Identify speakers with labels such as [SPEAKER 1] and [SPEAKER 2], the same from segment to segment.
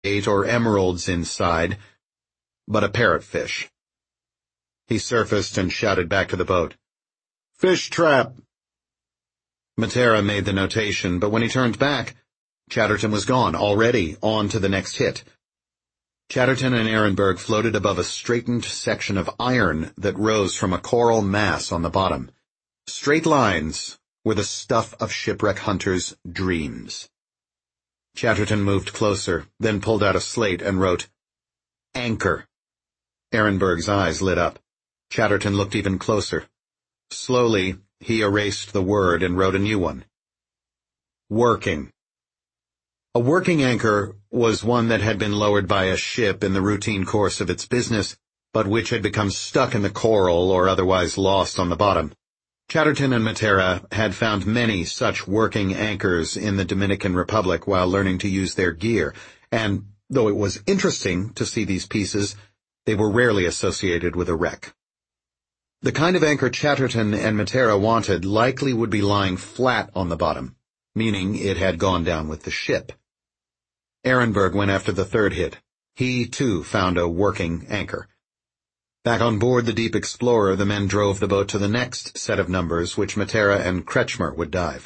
[SPEAKER 1] or emeralds inside, but a parrotfish. He surfaced and shouted back to the boat, "Fish trap!" Matera made the notation, but when he turned back, Chatterton was gone, already on to the next hit. Chatterton and Ehrenberg floated above a straightened section of iron that rose from a coral mass on the bottom. Straight lines were the stuff of shipwreck hunters' dreams. Chatterton moved closer, then pulled out a slate and wrote, "Anchor." Ehrenberg's eyes lit up. Chatterton looked even closer. Slowly, he erased the word and wrote a new one. Working. A working anchor was one that had been lowered by a ship in the routine course of its business, but which had become stuck in the coral or otherwise lost on the bottom. Chatterton and Matera had found many such working anchors in the Dominican Republic while learning to use their gear, and, though it was interesting to see these pieces, they were rarely associated with a wreck. The kind of anchor Chatterton and Matera wanted likely would be lying flat on the bottom, meaning it had gone down with the ship. Ehrenberg went after the third hit. He, too, found a working anchor. Back on board the Deep Explorer, the men drove the boat to the next set of numbers, which Matera and Kretschmer would dive.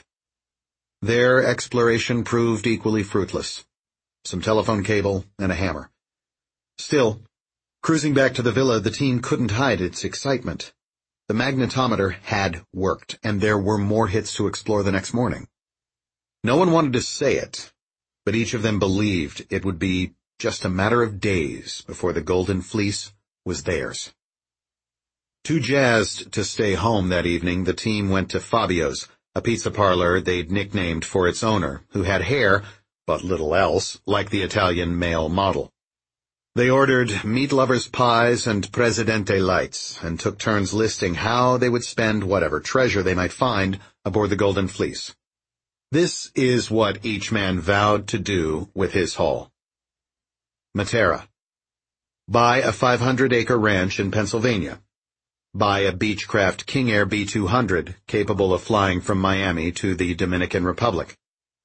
[SPEAKER 1] Their exploration proved equally fruitless. Some telephone cable and a hammer. Still, cruising back to the villa, the team couldn't hide its excitement. The magnetometer had worked, and there were more hits to explore the next morning. No one wanted to say it, but each of them believed it would be just a matter of days before the Golden Fleece was theirs. Too jazzed to stay home that evening, the team went to Fabio's, a pizza parlor they'd nicknamed for its owner, who had hair, but little else, like the Italian male model. They ordered meat lovers' pies and Presidente lights, and took turns listing how they would spend whatever treasure they might find aboard the Golden Fleece. This is what each man vowed to do with his haul. Matera. Buy a 500-acre ranch in Pennsylvania. Buy a Beechcraft King Air B-200 capable of flying from Miami to the Dominican Republic.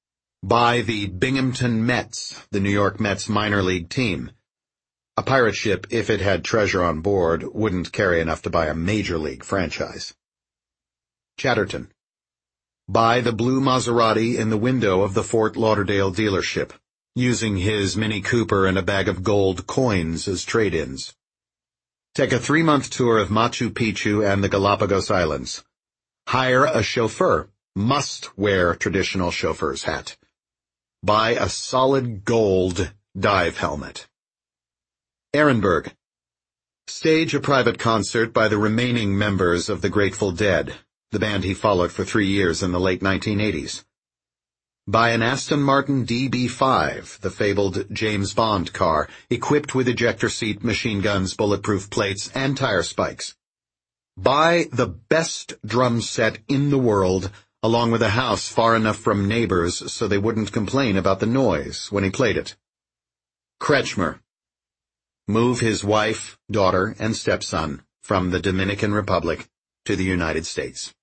[SPEAKER 1] Buy the Binghamton Mets, the New York Mets minor league team. A pirate ship, if it had treasure on board, wouldn't carry enough to buy a major league franchise. Chatterton. Buy the blue Maserati in the window of the Fort Lauderdale dealership, using his Mini Cooper and a bag of gold coins as trade-ins. Take a 3-month tour of Machu Picchu and the Galapagos Islands. Hire a chauffeur. Must wear traditional chauffeur's hat. Buy a solid gold dive helmet. Ehrenberg. Stage a private concert by the remaining members of the Grateful Dead, the band he followed for 3 years in the late 1980s. Buy an Aston Martin DB5, the fabled James Bond car, equipped with ejector seat, machine guns, bulletproof plates, and tire spikes. Buy the best drum set in the world, along with a house far enough from neighbors so they wouldn't complain about the noise when he played it. Kretschmer. Move his wife, daughter, and stepson from the Dominican Republic to the United States.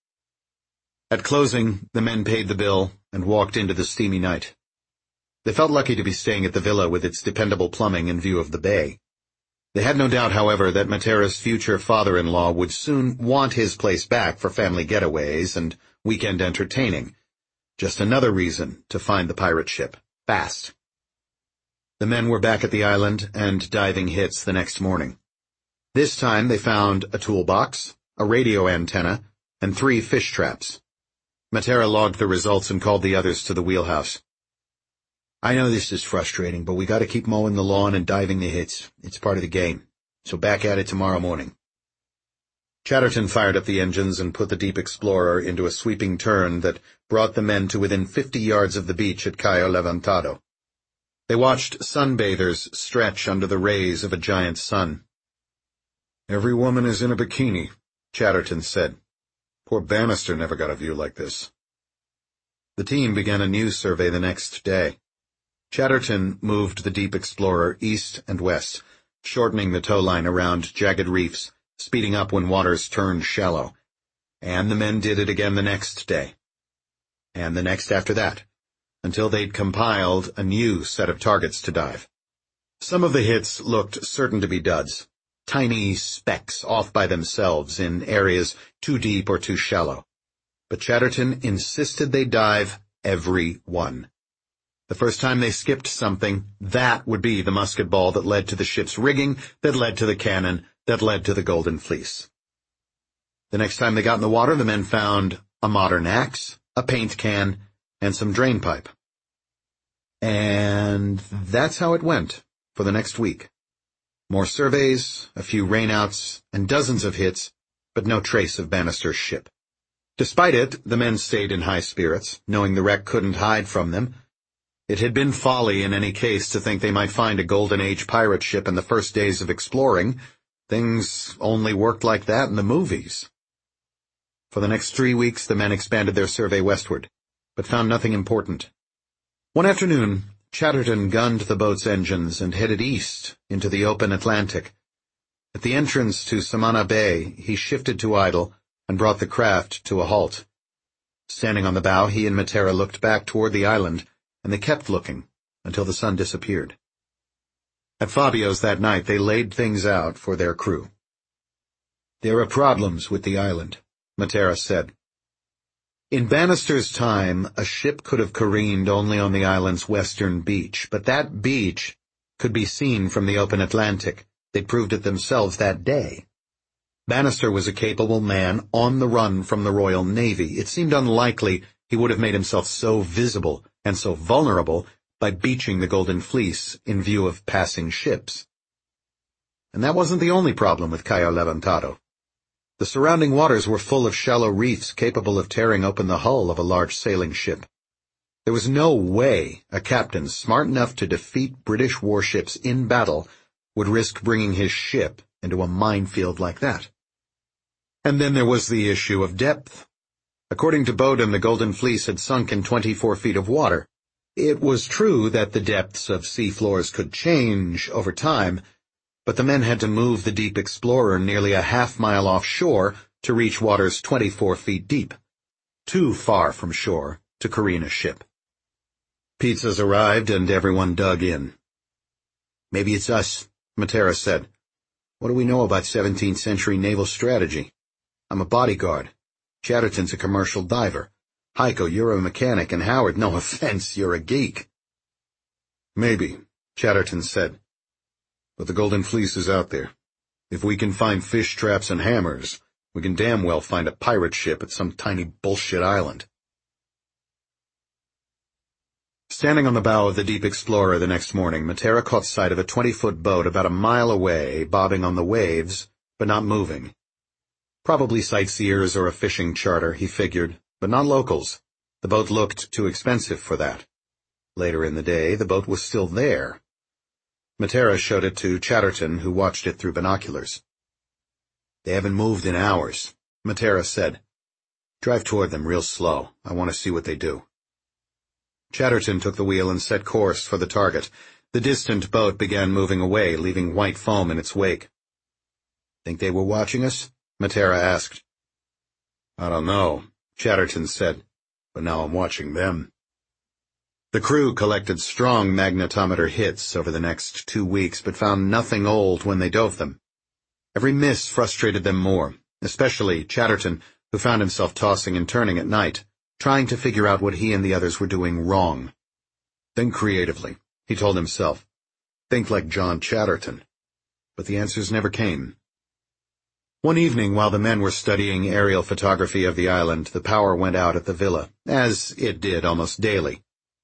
[SPEAKER 1] At closing, the men paid the bill and walked into the steamy night. They felt lucky to be staying at the villa with its dependable plumbing in view of the bay. They had no doubt, however, that Matera's future father-in-law would soon want his place back for family getaways and weekend entertaining. Just another reason to find the pirate ship, fast. The men were back at the island and diving hits the next morning. This time they found a toolbox, a radio antenna, and 3 fish traps. Matera logged the results and called the others to the wheelhouse. "I know this is frustrating, but we gotta keep mowing the lawn and diving the hits. It's part of the game. So back at it tomorrow morning." Chatterton fired up the engines and put the Deep Explorer into a sweeping turn that brought the men to within 50 yards of the beach at Cayo Levantado. They watched sunbathers stretch under the rays of a giant sun. "Every woman is in a bikini," Chatterton said. "Poor Bannister never got a view like this." The team began a news survey the next day. Chatterton moved the Deep Explorer east and west, shortening the tow line around jagged reefs, speeding up when waters turned shallow. And the men did it again the next day. And the next after that, until they'd compiled a new set of targets to dive. Some of the hits looked certain to be duds, tiny specks off by themselves in areas too deep or too shallow. But Chatterton insisted they dive every one. The first time they skipped something, that would be the musket ball that led to the ship's rigging, that led to the cannon, that led to the Golden Fleece. The next time they got in the water, the men found a modern axe, a paint can, and some drain pipe. And that's how it went for the next week. More surveys, a few rainouts, and dozens of hits, but no trace of Bannister's ship. Despite it, the men stayed in high spirits, knowing the wreck couldn't hide from them. It had been folly in any case to think they might find a Golden Age pirate ship in the first days of exploring. Things only worked like that in the movies. For the next 3 weeks, the men expanded their survey westward, but found nothing important. One afternoon, Chatterton gunned the boat's engines and headed east into the open Atlantic. At the entrance to Samana Bay, he shifted to idle and brought the craft to a halt. Standing on the bow, he and Matera looked back toward the island, and they kept looking until the sun disappeared. At Fabio's that night, they laid things out for their crew. "There are problems with the island," Matera said. In Bannister's time, a ship could have careened only on the island's western beach, but that beach could be seen from the open Atlantic. They'd proved it themselves that day. Bannister was a capable man on the run from the Royal Navy. It seemed unlikely he would have made himself so visible and so vulnerable by beaching the Golden Fleece in view of passing ships. And that wasn't the only problem with Cayo Levantado. The surrounding waters were full of shallow reefs capable of tearing open the hull of a large sailing ship. There was no way a captain smart enough to defeat British warships in battle would risk bringing his ship into a minefield like that. And then there was the issue of depth. According to Bowden, the Golden Fleece had sunk in 24 feet of water. It was true that the depths of sea floors could change over time, but the men had to move the Deep Explorer nearly a half-mile offshore to reach waters 24 feet deep, too far from shore to careen a ship. Pizzas arrived and everyone dug in. "Maybe it's us," Matera said. "What do we know about 17th century naval strategy? I'm a bodyguard. Chatterton's a commercial diver. Heiko, you're a mechanic, and Howard, no offense, you're a geek." "Maybe," Chatterton said. "But the Golden Fleece is out there. If we can find fish traps and hammers, we can damn well find a pirate ship at some tiny bullshit island." Standing on the bow of the Deep Explorer the next morning, Matera caught sight of a 20-foot boat about a mile away, bobbing on the waves, but not moving. Probably sightseers or a fishing charter, he figured, but not locals. The boat looked too expensive for that. Later in the day, the boat was still there. Matera showed it to Chatterton, who watched it through binoculars. "They haven't moved in hours," Matera said. "Drive toward them real slow. I want to see what they do." Chatterton took the wheel and set course for the target. The distant boat began moving away, leaving white foam in its wake. "Think they were watching us?" Matera asked. "I don't know," Chatterton said, "but now I'm watching them." The crew collected strong magnetometer hits over the next 2 weeks, but found nothing old when they dove them. Every miss frustrated them more, especially Chatterton, who found himself tossing and turning at night, trying to figure out what he and the others were doing wrong. "Think creatively," he told himself. "Think like John Chatterton." But the answers never came. One evening, while the men were studying aerial photography of the island, the power went out at the villa, as it did almost daily.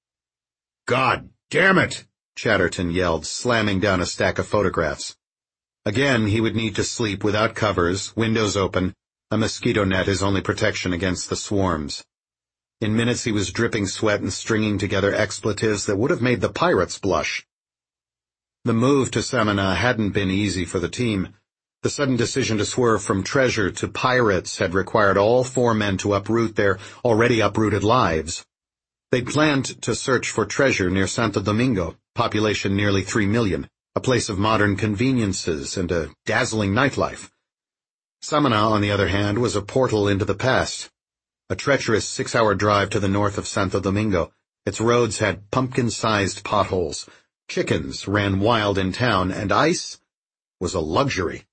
[SPEAKER 1] "God damn it!" Chatterton yelled, slamming down a stack of photographs. Again, he would need to sleep without covers, windows open, a mosquito net his only protection against the swarms. In minutes he was dripping sweat and stringing together expletives that would have made the pirates blush. The move to Samana hadn't been easy for the team. The sudden decision to swerve from treasure to pirates had required all 4 men to uproot their already uprooted lives. They'd planned to search for treasure near Santo Domingo, population nearly 3 million, a place of modern conveniences and a dazzling nightlife. Samana, on the other hand, was a portal into the past. A treacherous 6-hour drive to the north of Santo Domingo, its roads had pumpkin-sized potholes, Chickens ran wild in town, and ice was a luxury.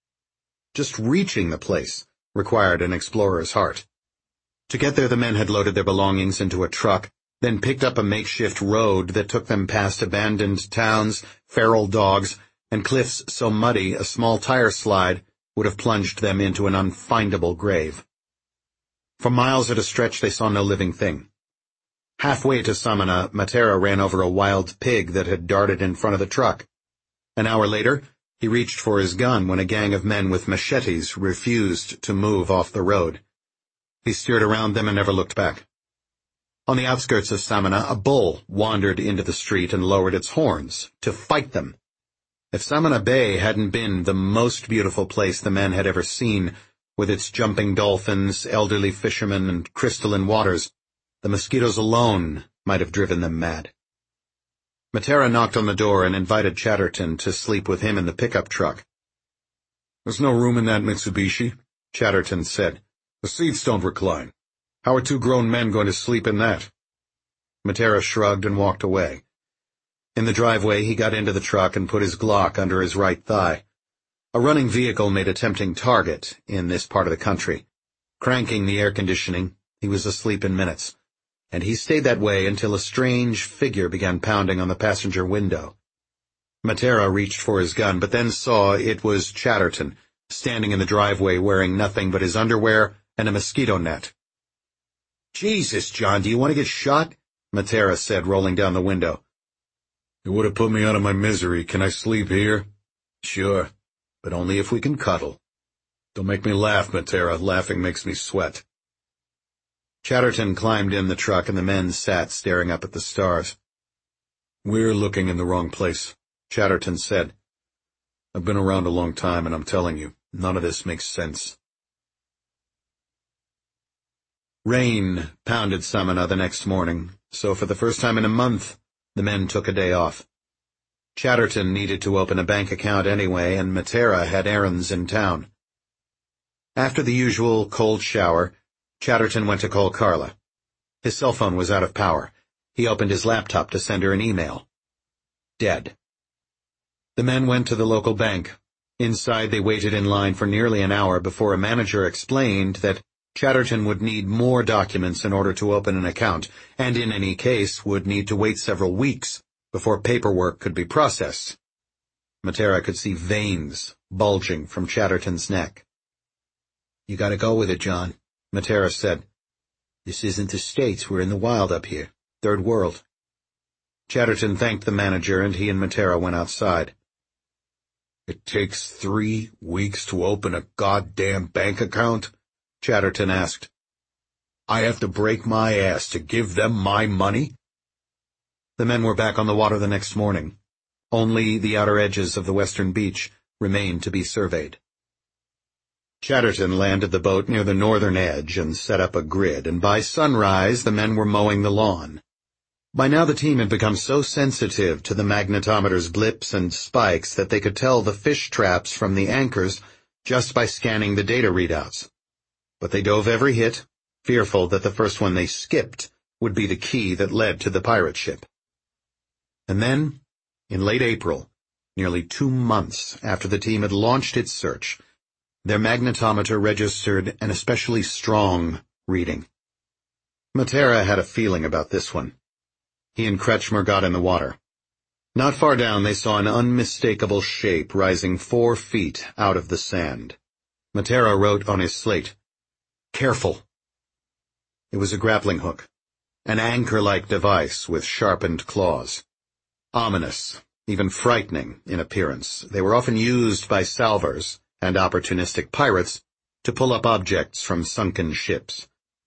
[SPEAKER 1] Just reaching the place required an explorer's heart. To get there, the men had loaded their belongings into a truck, then picked up a makeshift road that took them past abandoned towns, feral dogs, and cliffs so muddy a small tire slide would have plunged them into an unfindable grave. For miles at a stretch they saw no living thing. Halfway to Samana, Matera ran over a wild pig that had darted in front of the truck. An hour later, he reached for his gun when a gang of men with machetes refused to move off the road. He steered around them and never looked back. On the outskirts of Samana, a bull wandered into the street and lowered its horns to fight them. If Samana Bay hadn't been the most beautiful place the men had ever seen, with its jumping dolphins, elderly fishermen, and crystalline waters, the mosquitoes alone might have driven them mad. Matera knocked on the door and invited Chatterton to sleep with him in the pickup truck. "There's no room in that Mitsubishi," Chatterton said. "The seats don't recline. How are two grown men going to sleep in that?" Matera shrugged and walked away. In the driveway, he got into the truck and put his Glock under his right thigh. A running vehicle made a tempting target in this part of the country. Cranking the air conditioning, he was asleep in minutes, and he stayed that way until a strange figure began pounding on the passenger window. Matera reached for his gun, but then saw it was Chatterton, standing in the driveway wearing nothing but his underwear and a mosquito net. "Jesus, John, do you want to get shot?" Matera said, rolling down the window. "It would have put me out of my misery. Can I sleep here?" "Sure, but only if we can cuddle." "Don't make me laugh, Matera. Laughing makes me sweat." Chatterton climbed in the truck and the men sat staring up at the stars. "We're looking in the wrong place," Chatterton said. "I've been around a long time, and I'm telling you, none of this makes sense." Rain pounded Samana the next morning, so for the first time in a month, the men took a day off. Chatterton needed to open a bank account anyway, and Matera had errands in town. After the usual cold shower, Chatterton went to call Carla. His cell phone was out of power. He opened his laptop to send her an email. Dead. The men went to the local bank. Inside, they waited in line for nearly an hour before a manager explained that Chatterton would need more documents in order to open an account, and in any case would need to wait several weeks before paperwork could be processed. Matera could see veins bulging from Chatterton's neck. "You gotta go with it, John," Matera said. "This isn't the States, we're in the wild up here. Third world." Chatterton thanked the manager, and he and Matera went outside. "It takes 3 weeks to open a goddamn bank account?" Chatterton asked. "I have to break my ass to give them my money?" The men were back on the water the next morning. Only the outer edges of the western beach remained to be surveyed. Chatterton landed the boat near the northern edge and set up a grid, and by sunrise the men were mowing the lawn. By now the team had become so sensitive to the magnetometer's blips and spikes that they could tell the fish traps from the anchors just by scanning the data readouts. But they dove every hit, fearful that the first one they skipped would be the key that led to the pirate ship. And then, in late April, nearly 2 months after the team had launched its search, their magnetometer registered an especially strong reading. Matera had a feeling about this one. He and Kretschmer got in the water. Not far down they saw an unmistakable shape rising 4 feet out of the sand. Matera wrote on his slate, "Careful." It was a grappling hook, an anchor-like device with sharpened claws. Ominous, even frightening in appearance, they were often used by salvors and opportunistic pirates to pull up objects from sunken ships.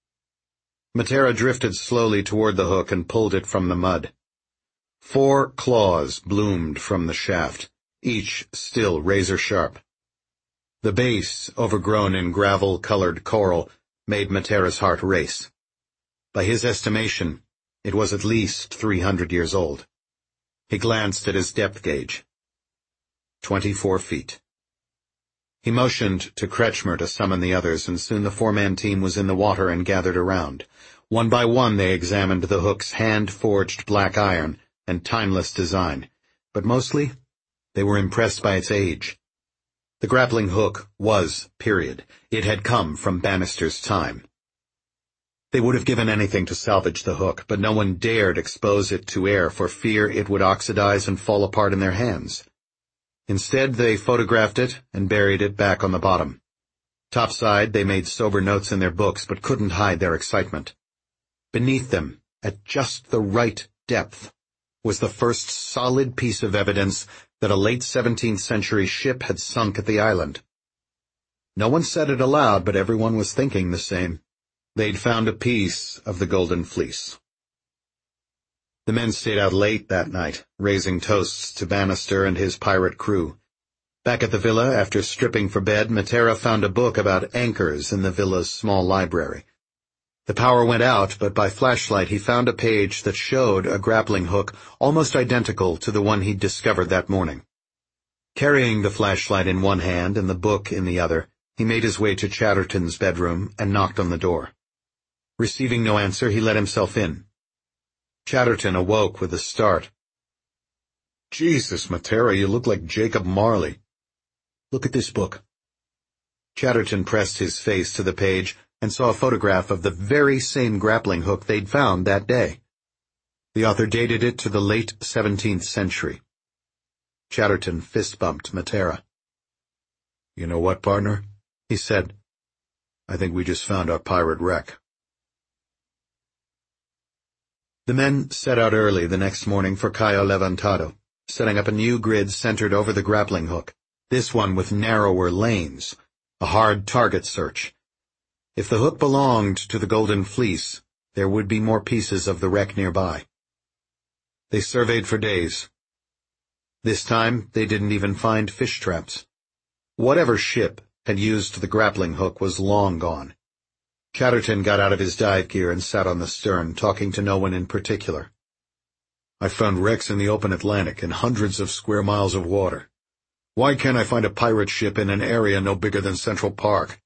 [SPEAKER 1] Matera drifted slowly toward the hook and pulled it from the mud. 4 claws bloomed from the shaft, each still razor-sharp. The base, overgrown in gravel-colored coral, made Matera's heart race. By his estimation, it was at least 300 years old. He glanced at his depth gauge. 24 feet. He motioned to Kretschmer to summon the others, and soon the 4-man team was in the water and gathered around. One by one they examined the hook's hand-forged black iron and timeless design, but mostly they were impressed by its age. The grappling hook was period. It had come from Bannister's time. They would have given anything to salvage the hook, but no one dared expose it to air for fear it would oxidize and fall apart in their hands. Instead, they photographed it and buried it back on the bottom. Topside, they made sober notes in their books, but couldn't hide their excitement. Beneath them, at just the right depth, was the first solid piece of evidence that a late 17th century ship had sunk at the island. No one said it aloud, but everyone was thinking the same. They'd found a piece of the Golden Fleece. The men stayed out late that night, raising toasts to Bannister and his pirate crew. Back at the villa, after stripping for bed, Matera found a book about anchors in the villa's small library. The power went out, but by flashlight he found a page that showed a grappling hook almost identical to the one he'd discovered that morning. Carrying the flashlight in one hand and the book in the other, he made his way to Chatterton's bedroom and knocked on the door. Receiving no answer, he let himself in. Chatterton awoke with a start. "Jesus, Matera, you look like Jacob Marley." "Look at this book." Chatterton pressed his face to the page and saw a photograph of the very same grappling hook they'd found that day. The author dated it to the late 17th century. Chatterton fist-bumped Matera. "You know what, partner?" he said. "I think we just found our pirate wreck." The men set out early the next morning for Cayo Levantado, setting up a new grid centered over the grappling hook, this one with narrower lanes, a hard target search. If the hook belonged to the Golden Fleece, there would be more pieces of the wreck nearby. They surveyed for days. This time, they didn't even find fish traps. Whatever ship had used the grappling hook was long gone. Chatterton got out of his dive gear and sat on the stern, talking to no one in particular. "I found wrecks in the open Atlantic in hundreds of square miles of water. Why can't I find a pirate ship in an area no bigger than Central Park?"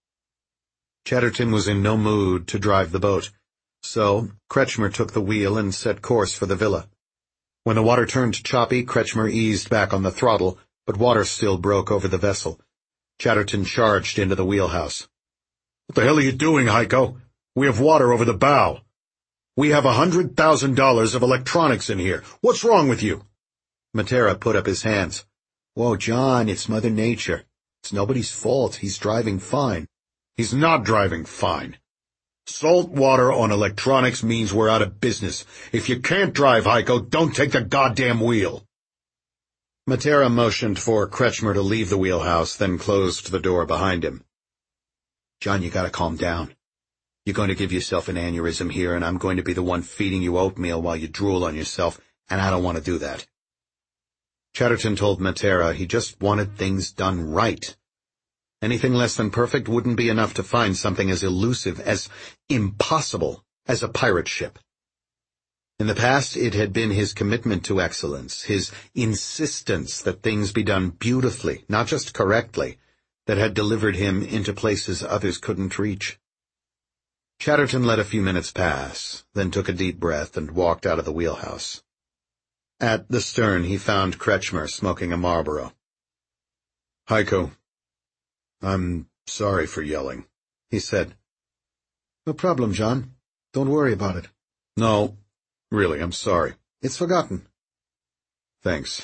[SPEAKER 1] Chatterton was in no mood to drive the boat, so Kretschmer took the wheel and set course for the villa. When the water turned choppy, Kretschmer eased back on the throttle, but water still broke over the vessel. Chatterton charged into the wheelhouse. "What the hell are you doing, Heiko? We have water over the bow. We have $100,000 of electronics in here. What's wrong with you?" Matera put up his hands. "Whoa, John, it's Mother Nature. It's nobody's fault. He's driving fine." "He's not driving fine. Salt water on electronics means we're out of business. If you can't drive, Heiko, don't take the goddamn wheel." Matera motioned for Kretschmer to leave the wheelhouse, then closed the door behind him. "John, you gotta calm down. You're going to give yourself an aneurysm here, and I'm going to be the one feeding you oatmeal while you drool on yourself, and I don't want to do that." Chatterton told Matera he just wanted things done right. Anything less than perfect wouldn't be enough to find something as elusive, as impossible, as a pirate ship. In the past, it had been his commitment to excellence, his insistence that things be done beautifully, not just correctly, that had delivered him into places others couldn't reach. Chatterton let a few minutes pass, then took a deep breath and walked out of the wheelhouse. At the stern he found Kretschmer smoking a Marlboro. "Heiko, I'm sorry for yelling," he said. "No problem, John. Don't worry about it." "No, really, I'm sorry. It's forgotten." "Thanks.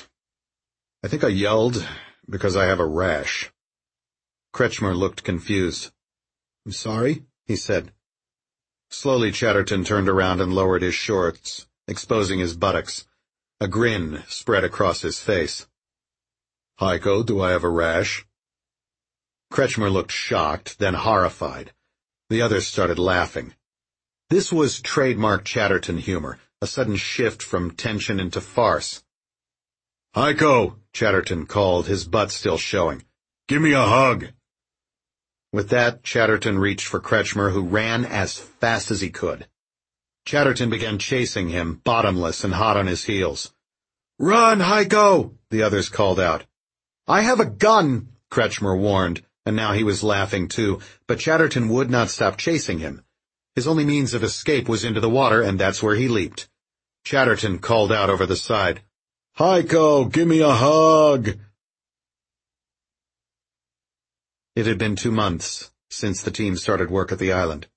[SPEAKER 1] I think I yelled because I have a rash." Kretschmer looked confused. "I'm sorry," he said. Slowly Chatterton turned around and lowered his shorts, exposing his buttocks. A grin spread across his face. "Heiko, do I have a rash?" Kretschmer looked shocked, then horrified. The others started laughing. This was trademark Chatterton humor, a sudden shift from tension into farce. "Heiko," Chatterton called, his butt still showing. "Give me a hug." With that, Chatterton reached for Kretschmer, who ran as fast as he could. Chatterton began chasing him, bottomless and hot on his heels. "Run, Heiko!" the others called out. "I have a gun," Kretschmer warned, and now he was laughing too, but Chatterton would not stop chasing him. His only means of escape was into the water, and that's where he leaped. Chatterton called out over the side. "Heiko, give me a hug!" It had been 2 months since the team started work at the island.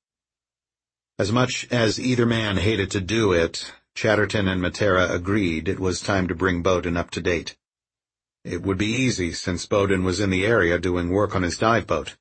[SPEAKER 1] As much as either man hated to do it, Chatterton and Matera agreed it was time to bring Bowden up to date. It would be easy since Bowden was in the area doing work on his dive boat.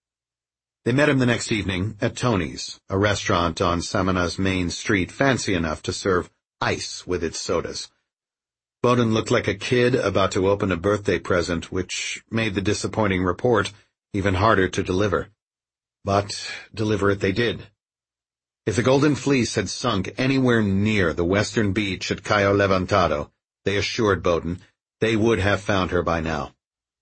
[SPEAKER 1] They met him the next evening at Tony's, a restaurant on Samina's main street fancy enough to serve ice with its sodas. Bowden looked like a kid about to open a birthday present, which made the disappointing report even harder to deliver. But deliver it they did. If the Golden Fleece had sunk anywhere near the western beach at Cayo Levantado, they assured Bowden, they would have found her by now.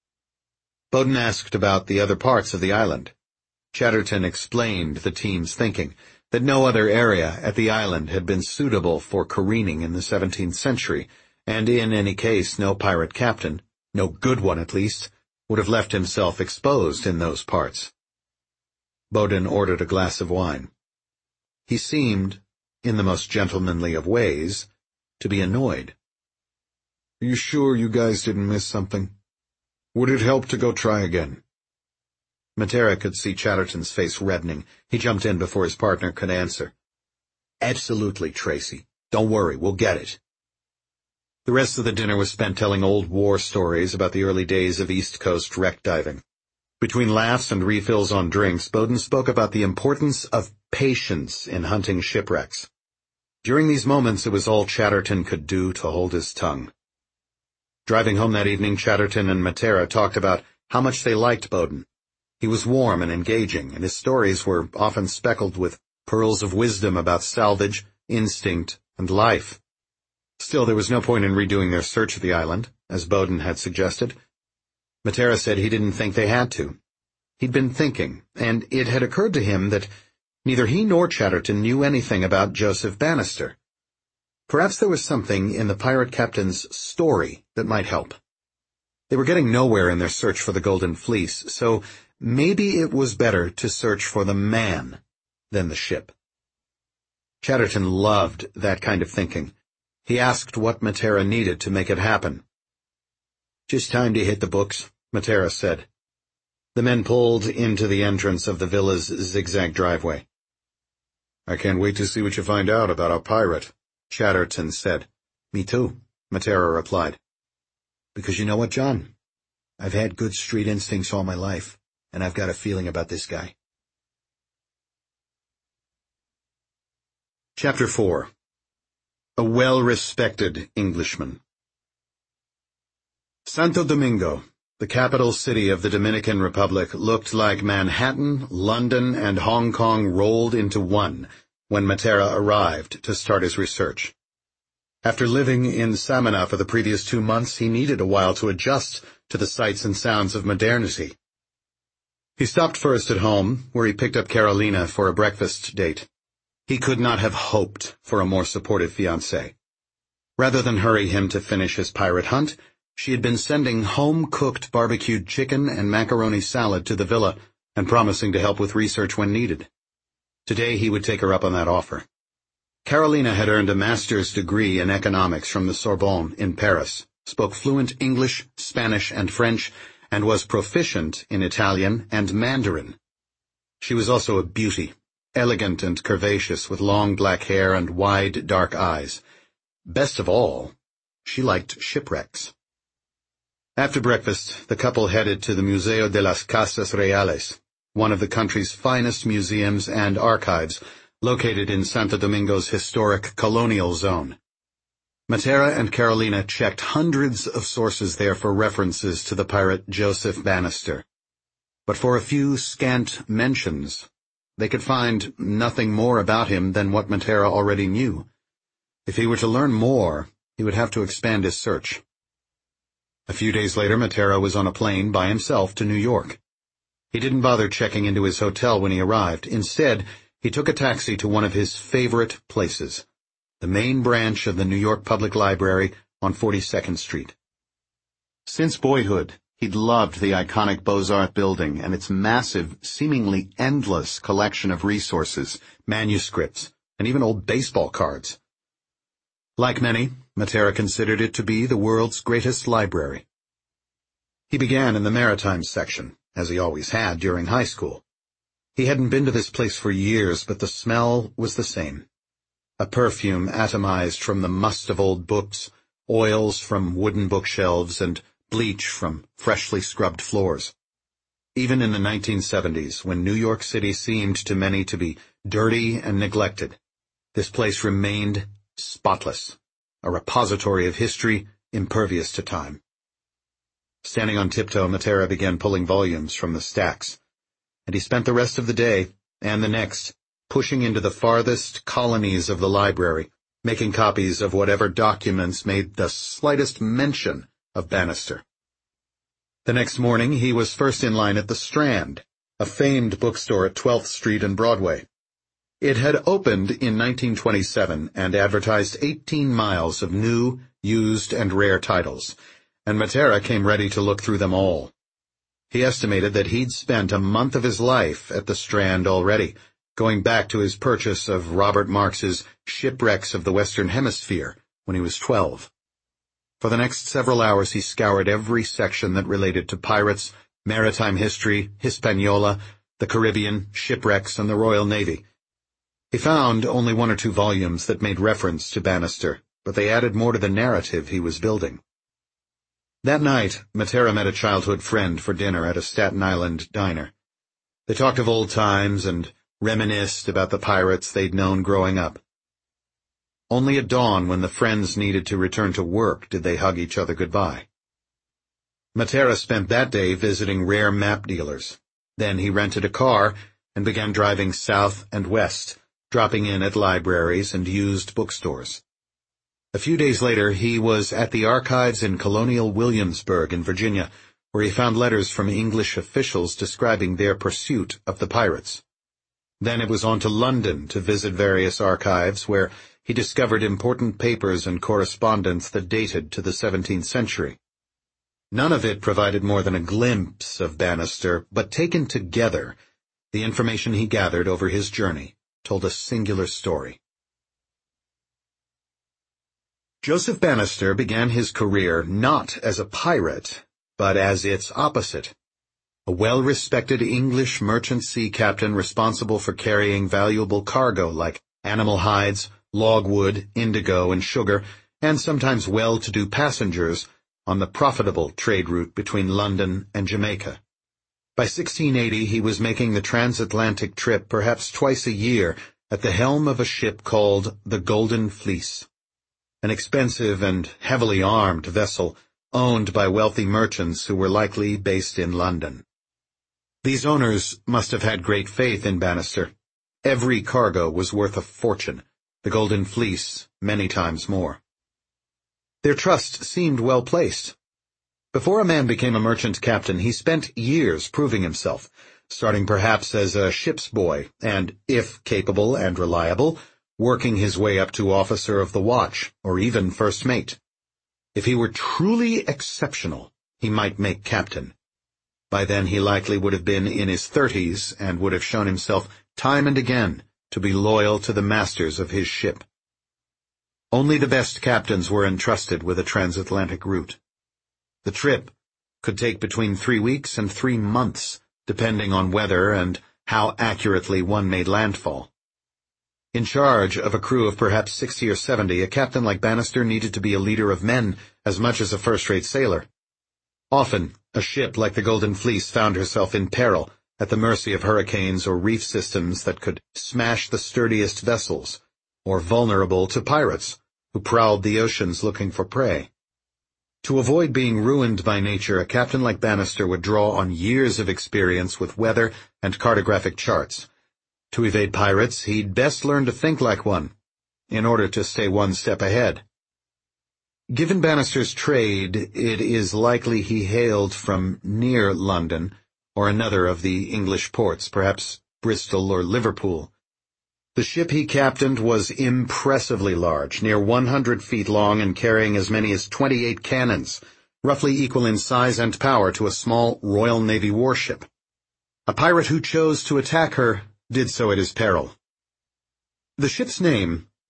[SPEAKER 1] Bowden asked about the other parts of the island. Chatterton explained the team's thinking, that no other area at the island had been suitable for careening in the 17th century, and in any case no pirate captain, no good one at least, would have left himself exposed in those parts. Bowden ordered a glass of wine. He seemed, in the most gentlemanly of ways, to be annoyed. "Are you sure you guys didn't miss something? Would it help to go try again?" Matera could see Chatterton's face reddening. He jumped in before his partner could answer. "Absolutely, Tracy. Don't worry, we'll get it." The rest of the dinner was spent telling old war stories about the early days of East Coast wreck diving. Between laughs and refills on drinks, Bowden spoke about the importance of patience in hunting shipwrecks. During these moments, it was all Chatterton could do to hold his tongue. Driving home that evening, Chatterton and Matera talked about how much they liked Bowden. He was warm and engaging, and his stories were often speckled with pearls of wisdom about salvage, instinct, and life. Still, there was no point in redoing their search of the island, as Bowden had suggested. Matera said he didn't think they had to. He'd been thinking, and it had occurred to him that neither he nor Chatterton knew anything about Joseph Bannister. Perhaps there was something in the pirate captain's story that might help. They were getting nowhere in their search for the Golden Fleece, so maybe it was better to search for the man than the ship. Chatterton loved that kind of thinking. He asked what Matera needed to make it happen. "Just time to hit the books," Matera said. The men pulled into the entrance of the villa's zigzag driveway. "I can't wait to see what you find out about our pirate," Chatterton said. "Me too," Matera replied. "Because you know what, John? I've had good street instincts all my life, and I've got a feeling about this guy." Chapter 4. A well-respected Englishman. Santo Domingo, the capital city of the Dominican Republic, looked like Manhattan, London, and Hong Kong rolled into one when Matera arrived to start his research. After living in Samina for the previous 2 months, he needed a while to adjust to the sights and sounds of modernity. He stopped first at home, where he picked up Carolina for a breakfast date. He could not have hoped for a more supportive fiancée. Rather than hurry him to finish his pirate hunt, she had been sending home-cooked barbecued chicken and macaroni salad to the villa and promising to help with research when needed. Today he would take her up on that offer. Carolina had earned a master's degree in economics from the Sorbonne in Paris, spoke fluent English, Spanish, and French, and was proficient in Italian and Mandarin. She was also a beauty, elegant and curvaceous, with long black hair and wide dark eyes. Best of all, she liked shipwrecks. After breakfast, the couple headed to the Museo de las Casas Reales, one of the country's finest museums and archives, located in Santo Domingo's historic colonial zone. Matera and Carolina checked hundreds of sources there for references to the pirate Joseph Bannister. But for a few scant mentions, they could find nothing more about him than what Matera already knew. If he were to learn more, he would have to expand his search. A few days later, Matera was on a plane by himself to New York. He didn't bother checking into his hotel when he arrived. Instead, he took a taxi to one of his favorite places, the main branch of the New York Public Library on 42nd Street. Since boyhood, he'd loved the iconic Beaux-Arts building and its massive, seemingly endless collection of resources, manuscripts, and even old baseball cards. Like many, Matera considered it to be the world's greatest library. He began in the maritime section, as he always had during high school. He hadn't been to this place for years, but the smell was the same. A perfume atomized from the must of old books, oils from wooden bookshelves, and bleach from freshly scrubbed floors. Even in the 1970s, when New York City seemed to many to be dirty and neglected, this place remained spotless, a repository of history impervious to time. Standing on tiptoe, Matera began pulling volumes from the stacks, and he spent the rest of the day, and the next, pushing into the farthest colonies of the library, making copies of whatever documents made the slightest mention of Bannister. The next morning he was first in line at the Strand, a famed bookstore at 12th Street and Broadway. It had opened in 1927 and advertised 18 miles of new, used, and rare titles, and Matera came ready to look through them all. He estimated that he'd spent a month of his life at the Strand already, going back to his purchase of Robert Marx's Shipwrecks of the Western Hemisphere when he was 12. For the next several hours he scoured every section that related to pirates, maritime history, Hispaniola, the Caribbean, shipwrecks, and the Royal Navy. He found only 1 or 2 volumes that made reference to Bannister, but they added more to the narrative he was building. That night, Matera met a childhood friend for dinner at a Staten Island diner. They talked of old times and reminisced about the pirates they'd known growing up. Only at dawn, when the friends needed to return to work, did they hug each other goodbye. Matera spent that day visiting rare map dealers. Then he rented a car and began driving south and west, dropping in at libraries and used bookstores. A few days later, he was at the archives in Colonial Williamsburg in Virginia, where he found letters from English officials describing their pursuit of the pirates. Then it was on to London to visit various archives, where he discovered important papers and correspondence that dated to the 17th century. None of it provided more than a glimpse of Bannister, but taken together, the information he gathered over his journey told a singular story. Joseph Bannister began his career not as a pirate, but as its opposite. A well-respected English merchant sea captain responsible for carrying valuable cargo like animal hides, logwood, indigo, and sugar, and sometimes well-to-do passengers on the profitable trade route between London and Jamaica. By 1680 he was making the transatlantic trip perhaps twice a year at the helm of a ship called the Golden Fleece, an expensive and heavily armed vessel owned by wealthy merchants who were likely based in London. These owners must have had great faith in Bannister. Every cargo was worth a fortune, the Golden Fleece many times more. Their trust seemed well placed. Before a man became a merchant captain, he spent years proving himself, starting perhaps as a ship's boy, and, if capable and reliable, working his way up to officer of the watch, or even first mate. If he were truly exceptional, he might make captain. By then he likely would have been in his 30s and would have shown himself time and again to be loyal to the masters of his ship. Only the best captains were entrusted with a transatlantic route. The trip could take between 3 weeks and 3 months, depending on weather and how accurately one made landfall. In charge of a crew of perhaps 60 or 70, a captain like Bannister needed to be a leader of men as much as a first-rate sailor. Often, a ship like the Golden Fleece found herself in peril, at the mercy of hurricanes or reef systems that could smash the sturdiest vessels, or vulnerable to pirates, who prowled the oceans looking for prey. To avoid being ruined by nature, a captain like Bannister would draw on years of experience with weather and cartographic charts. To evade pirates, he'd best learn to think like one, in order to stay one step ahead. Given Bannister's trade, it is likely he hailed from near London, or another of the English ports, perhaps Bristol or Liverpool. The ship he captained was impressively large, near 100 feet long and carrying as many as 28 cannons, roughly equal in size and power to a small Royal Navy warship. A pirate who chose to attack her did so at his peril. The ship's name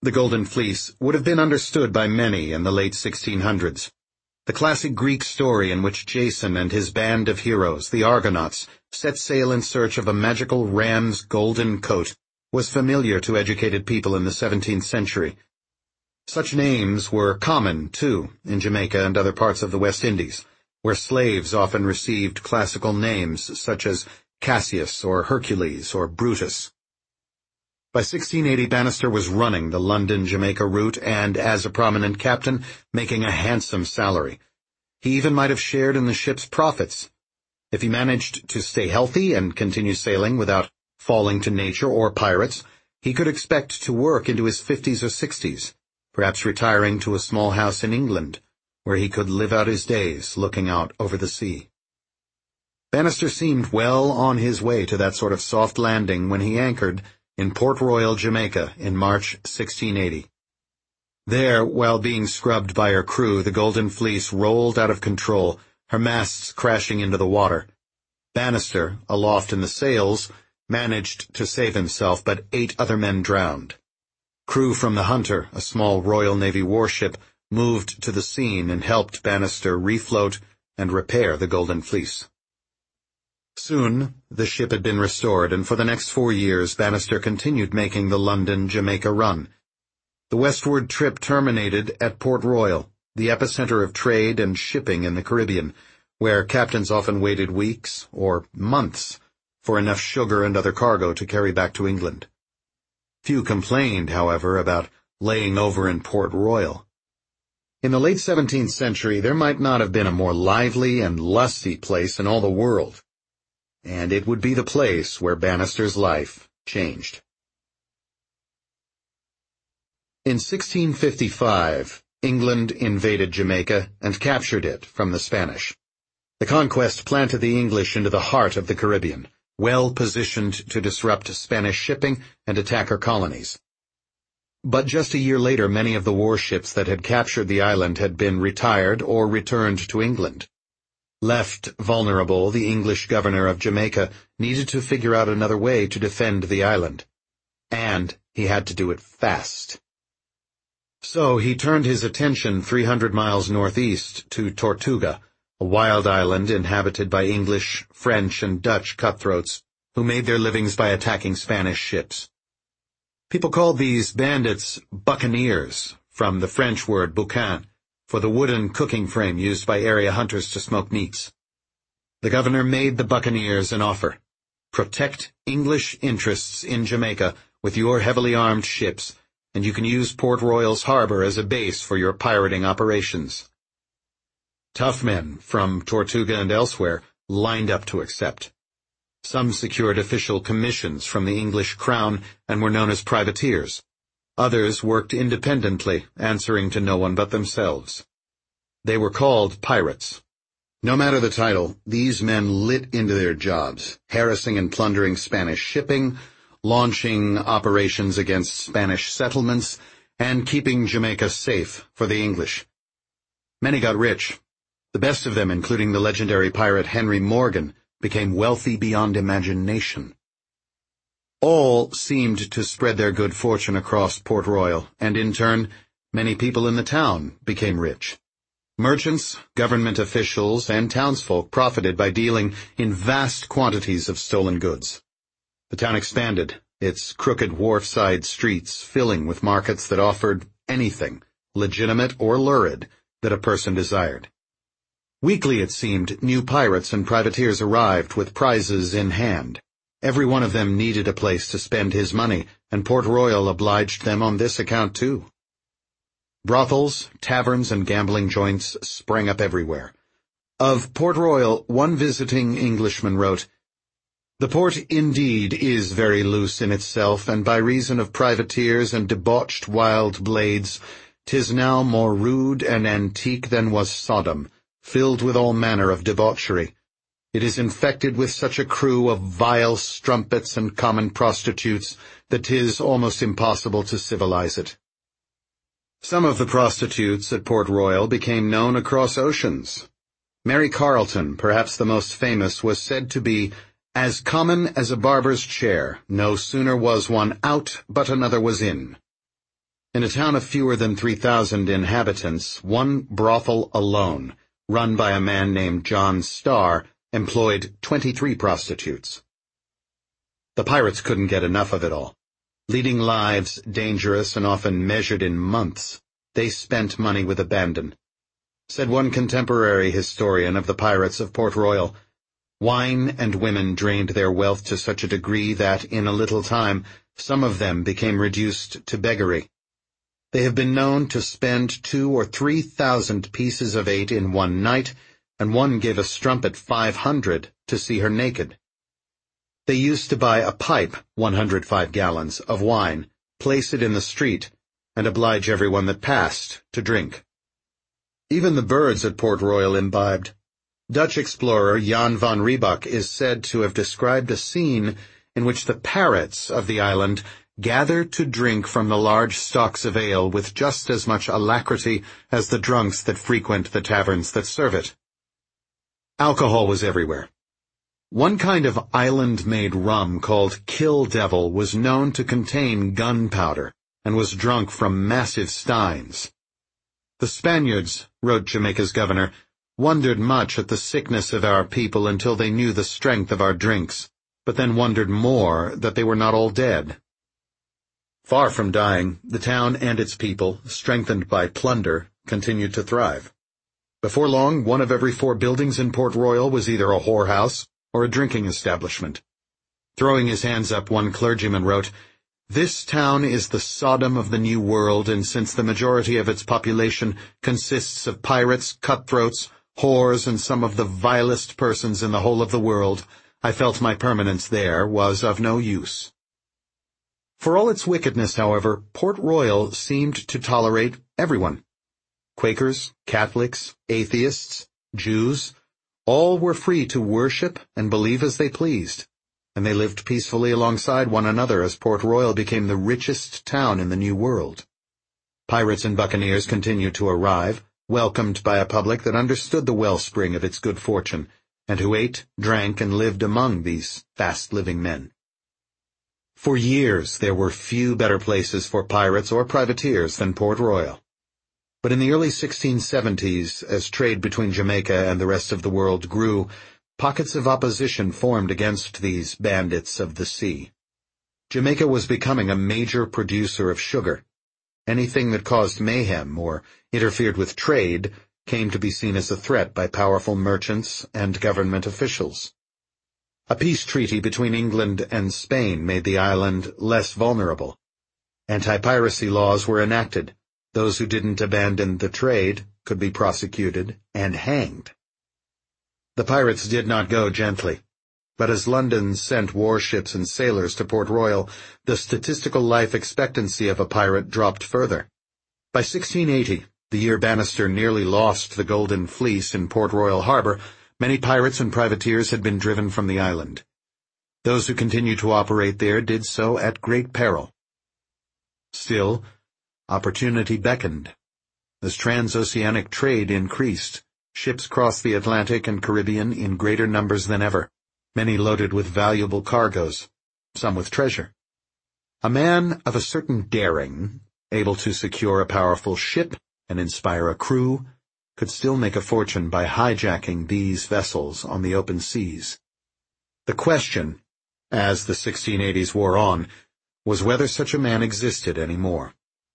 [SPEAKER 1] The Golden Fleece would have been understood by many in the late 1600s. The classic Greek story in which Jason and his band of heroes, the Argonauts, set sail in search of a magical ram's golden coat was familiar to educated people in the 17th century. Such names were common, too, in Jamaica and other parts of the West Indies, where slaves often received classical names such as Cassius or Hercules or Brutus. By 1680, Bannister was running the London-Jamaica route and, as a prominent captain, making a handsome salary. He even might have shared in the ship's profits. If he managed to stay healthy and continue sailing without falling to nature or pirates, he could expect to work into his 50s or 60s, perhaps retiring to a small house in England, where he could live out his days looking out over the sea. Bannister seemed well on his way to that sort of soft landing when he anchored in Port Royal, Jamaica, in March 1680. There, while being scrubbed by her crew, the Golden Fleece rolled out of control, her masts crashing into the water. Bannister, aloft in the sails, managed to save himself, but 8 other men drowned. Crew from the Hunter, a small Royal Navy warship, moved to the scene and helped Bannister refloat and repair the Golden Fleece. Soon, the ship had been restored, and for the next 4 years Bannister continued making the London-Jamaica run. The westward trip terminated at Port Royal, the epicenter of trade and shipping in the Caribbean, where captains often waited weeks or months for enough sugar and other cargo to carry back to England. Few complained, however, about laying over in Port Royal. In the late 17th century, there might not have been a more lively and lusty place in all the world, and it would be the place where Bannister's life changed. In 1655, England invaded Jamaica and captured it from the Spanish. The conquest planted the English into the heart of the Caribbean, well positioned to disrupt Spanish shipping and attack her colonies. But just a year later, many of the warships that had captured the island had been retired or returned to England. Left vulnerable, the English governor of Jamaica needed to figure out another way to defend the island. And he had to do it fast. So he turned his attention 300 miles northeast to Tortuga, a wild island inhabited by English, French, and Dutch cutthroats who made their livings by attacking Spanish ships. People called these bandits buccaneers, from the French word boucan, for the wooden cooking frame used by area hunters to smoke meats. The governor made the buccaneers an offer. Protect English interests in Jamaica with your heavily armed ships, and you can use Port Royal's harbor as a base for your pirating operations. Tough men from Tortuga and elsewhere lined up to accept. Some secured official commissions from the English crown and were known as privateers. Others worked independently, answering to no one but themselves. They were called pirates. No matter the title, these men lit into their jobs, harassing and plundering Spanish shipping, launching operations against Spanish settlements, and keeping Jamaica safe for the English. Many got rich. The best of them, including the legendary pirate Henry Morgan, became wealthy beyond imagination. All seemed to spread their good fortune across Port Royal, and in turn, many people in the town became rich. Merchants, government officials, and townsfolk profited by dealing in vast quantities of stolen goods. The town expanded, its crooked wharf-side streets filling with markets that offered anything, legitimate or lurid, that a person desired. Weekly, it seemed, new pirates and privateers arrived with prizes in hand. Every one of them needed a place to spend his money, and Port Royal obliged them on this account too. Brothels, taverns, and gambling joints sprang up everywhere. Of Port Royal, one visiting Englishman wrote, "The port indeed is very loose in itself, and by reason of privateers and debauched wild blades, 'tis now more rude and antique than was Sodom, filled with all manner of debauchery. It is infected with such a crew of vile strumpets and common prostitutes that 'tis almost impossible to civilize it." Some of the prostitutes at Port Royal became known across oceans. Mary Carlton, perhaps the most famous, was said to be as common as a barber's chair. No sooner was one out, but another was in. In a town of fewer than 3,000 inhabitants, one brothel alone, run by a man named John Starr, employed 23 prostitutes. The pirates couldn't get enough of it all. Leading lives dangerous and often measured in months, they spent money with abandon. Said one contemporary historian of the pirates of Port Royal, "Wine and women drained their wealth to such a degree that, in a little time, some of them became reduced to beggary. They have been known to spend 2,000 or 3,000 pieces of 8 in one night, and one gave a strumpet 500 to see her naked. They used to buy a pipe, 105 gallons, of wine, place it in the street, and oblige everyone that passed to drink. Even the birds at Port Royal imbibed. Dutch explorer Jan van Riebeck is said to have described a scene in which the parrots of the island gather to drink from the large stocks of ale with just as much alacrity as the drunks that frequent the taverns that serve it. Alcohol was everywhere. One kind of island-made rum called Kill Devil was known to contain gunpowder and was drunk from massive steins. The Spaniards, wrote Jamaica's governor, wondered much at the sickness of our people until they knew the strength of our drinks, but then wondered more that they were not all dead. Far from dying, the town and its people, strengthened by plunder, continued to thrive. Before long, one of every 4 buildings in Port Royal was either a whorehouse or a drinking establishment. Throwing his hands up, one clergyman wrote, "This town is the Sodom of the New World, and since the majority of its population consists of pirates, cutthroats, whores, and some of the vilest persons in the whole of the world, I felt my permanence there was of no use." For all its wickedness, however, Port Royal seemed to tolerate everyone. Quakers, Catholics, atheists, Jews, all were free to worship and believe as they pleased, and they lived peacefully alongside one another as Port Royal became the richest town in the New World. Pirates and buccaneers continued to arrive, welcomed by a public that understood the wellspring of its good fortune, and who ate, drank, and lived among these fast-living men. For years there were few better places for pirates or privateers than Port Royal. But in the early 1670s, as trade between Jamaica and the rest of the world grew, pockets of opposition formed against these bandits of the sea. Jamaica was becoming a major producer of sugar. Anything that caused mayhem or interfered with trade came to be seen as a threat by powerful merchants and government officials. A peace treaty between England and Spain made the island less vulnerable. Anti-piracy laws were enacted. Those who didn't abandon the trade could be prosecuted and hanged. The pirates did not go gently, but as London sent warships and sailors to Port Royal, the statistical life expectancy of a pirate dropped further. By 1680, the year Bannister nearly lost the Golden Fleece in Port Royal Harbor, many pirates and privateers had been driven from the island. Those who continued to operate there did so at great peril. Still, opportunity beckoned. As transoceanic trade increased, ships crossed the Atlantic and Caribbean in greater numbers than ever, many loaded with valuable cargoes, some with treasure. A man of a certain daring, able to secure a powerful ship and inspire a crew, could still make a fortune by hijacking these vessels on the open seas. The question, as the 1680s wore on, was whether such a man existed anymore.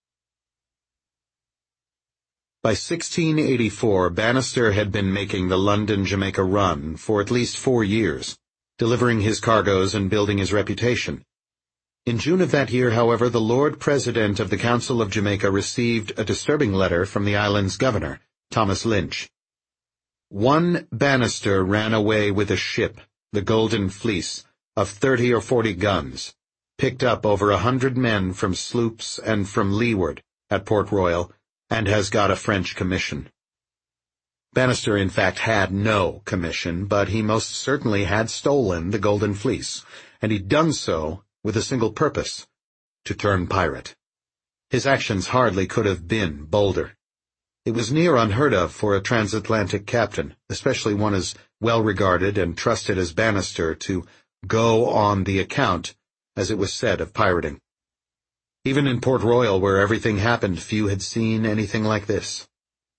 [SPEAKER 1] By 1684, Bannister had been making the London-Jamaica run for at least 4 years, delivering his cargoes and building his reputation. In June of that year, however, the Lord President of the Council of Jamaica received a disturbing letter from the island's governor, Thomas Lynch. One Bannister ran away with a ship, the Golden Fleece, of 30 or 40 guns, picked up over 100 men from sloops and from leeward at Port Royal, and has got a French commission. Bannister, in fact, had no commission, but he most certainly had stolen the Golden Fleece, and he'd done so with a single purpose, to turn pirate. His actions hardly could have been bolder. It was near unheard of for a transatlantic captain, especially one as well-regarded and trusted as Bannister, to go on the account, as it was said, of pirating. Even in Port Royal, where everything happened, few had seen anything like this.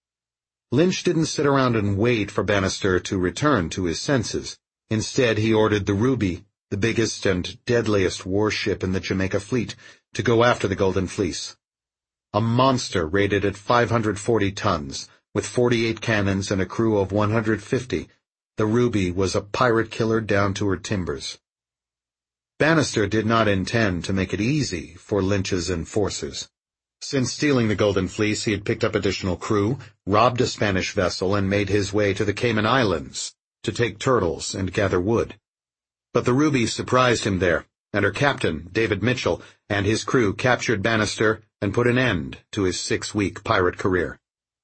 [SPEAKER 1] Lynch didn't sit around and wait for Bannister to return to his senses. Instead, he ordered the Ruby, the biggest and deadliest warship in the Jamaica fleet, to go after the Golden Fleece. A monster rated at 540 tons, with 48 cannons and a crew of 150, the Ruby was a pirate killer down to her timbers. Bannister did not intend to make it easy for Lynch's enforcers. Since stealing the Golden Fleece, he had picked up additional crew, robbed a Spanish vessel, and made his way to the Cayman Islands to take turtles and gather wood. But the Ruby surprised him there, and her captain, David Mitchell, and his crew captured Bannister and put an end to his 6-week pirate career.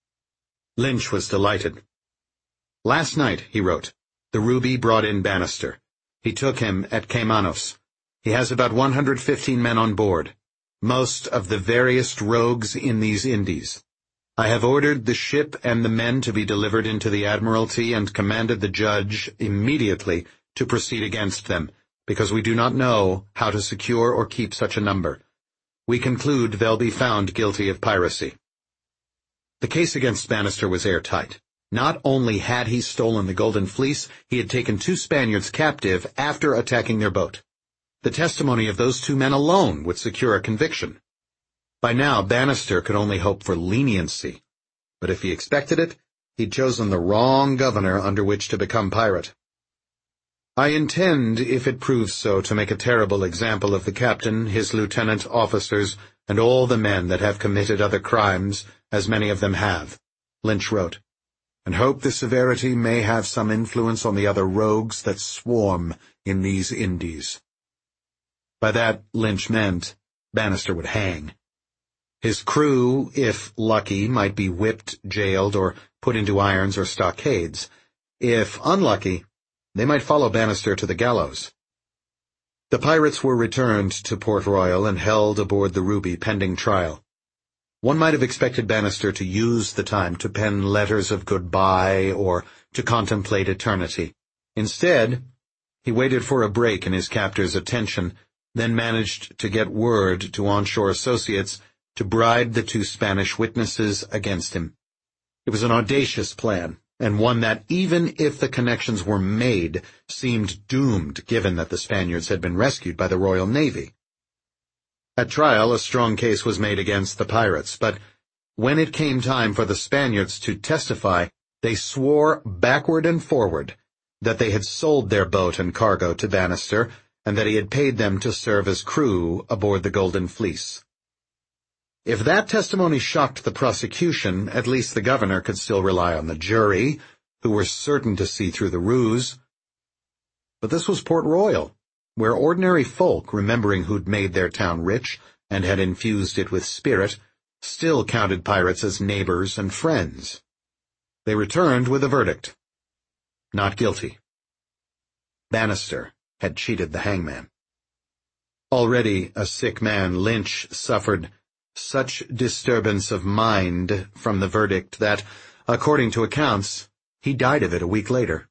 [SPEAKER 1] Lynch was delighted. "Last night," he wrote, "the Ruby brought in Bannister. He took him at Caymanos. He has about 115 men on board, most of the veriest rogues in these Indies. I have ordered the ship and the men to be delivered into the Admiralty and commanded the judge immediately to proceed against them, because we do not know how to secure or keep such a number. We conclude they'll be found guilty of piracy." The case against Bannister was airtight. Not only had he stolen the Golden Fleece, he had taken 2 Spaniards captive after attacking their boat. The testimony of those 2 men alone would secure a conviction. By now, Bannister could only hope for leniency, but if he expected it, he'd chosen the wrong governor under which to become pirate. "I intend, if it proves so, to make a terrible example of the captain, his lieutenant, officers, and all the men that have committed other crimes, as many of them have," Lynch wrote, "and hope the severity may have some influence on the other rogues that swarm in these Indies." By that, Lynch meant Bannister would hang. His crew, if lucky, might be whipped, jailed, or put into irons or stockades. If unlucky, they might follow Bannister to the gallows. The pirates were returned to Port Royal and held aboard the Ruby pending trial. One might have expected Bannister to use the time to pen letters of goodbye or to contemplate eternity. Instead, he waited for a break in his captor's attention, then managed to get word to onshore associates to bribe the 2 Spanish witnesses against him. It was an audacious plan, and one that, even if the connections were made, seemed doomed given that the Spaniards had been rescued by the Royal Navy. At trial, a strong case was made against the pirates, but when it came time for the Spaniards to testify, they swore backward and forward that they had sold their boat and cargo to Bannister, and that he had paid them to serve as crew aboard the Golden Fleece. If that testimony shocked the prosecution, at least the governor could still rely on the jury, who were certain to see through the ruse. But this was Port Royal, where ordinary folk, remembering who'd made their town rich and had infused it with spirit, still counted pirates as neighbors and friends. They returned with a verdict: not guilty. Bannister had cheated the hangman. Already a sick man, Lynch suffered such disturbance of mind from the verdict that, according to accounts, he died of it a week later.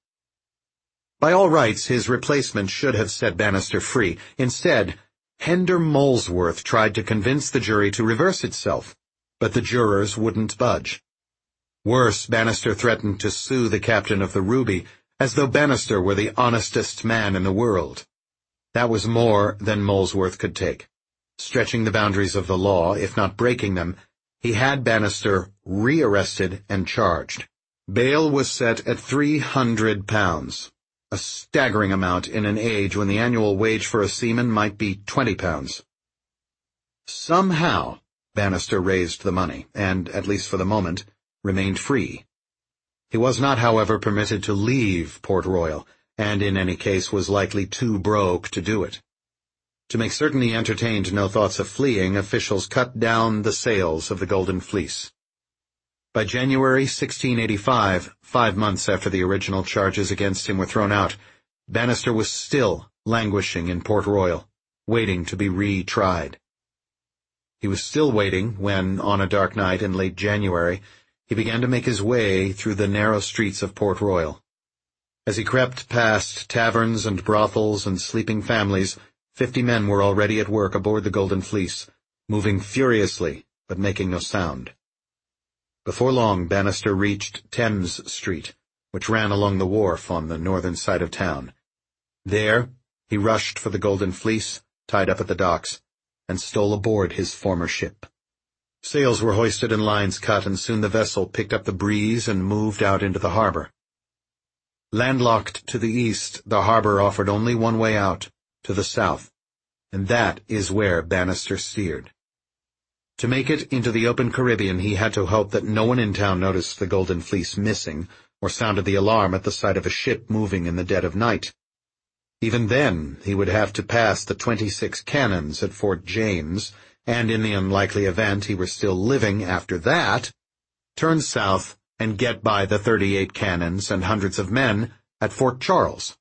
[SPEAKER 1] By all rights, his replacement should have set Bannister free. Instead, Hender Molesworth tried to convince the jury to reverse itself, but the jurors wouldn't budge. Worse, Bannister threatened to sue the captain of the Ruby, as though Bannister were the honestest man in the world. That was more than Molesworth could take. Stretching the boundaries of the law, if not breaking them, he had Bannister rearrested and charged. Bail was set at £300, a staggering amount in an age when the annual wage for a seaman might be £20. Somehow, Bannister raised the money, and, at least for the moment, remained free. He was not, however, permitted to leave Port Royal, and in any case was likely too broke to do it. To make certain he entertained no thoughts of fleeing, officials cut down the sails of the Golden Fleece. By January 1685, 5 months after the original charges against him were thrown out, Bannister was still languishing in Port Royal, waiting to be re-tried. He was still waiting when, on a dark night in late January, he began to make his way through the narrow streets of Port Royal. As he crept past taverns and brothels and sleeping families, 50 men were already at work aboard the Golden Fleece, moving furiously, but making no sound. Before long, Bannister reached Thames Street, which ran along the wharf on the northern side of town. There, he rushed for the Golden Fleece, tied up at the docks, and stole aboard his former ship. Sails were hoisted and lines cut, and soon the vessel picked up the breeze and moved out into the harbor. Landlocked to the east, the harbor offered only one way out, to the south, and that is where Bannister steered. To make it into the open Caribbean, he had to hope that no one in town noticed the Golden Fleece missing, or sounded the alarm at the sight of a ship moving in the dead of night. Even then, he would have to pass the 26 cannons at Fort James, and in the unlikely event he were still living after that, turn south and get by the 38 cannons and hundreds of men at Fort Charles.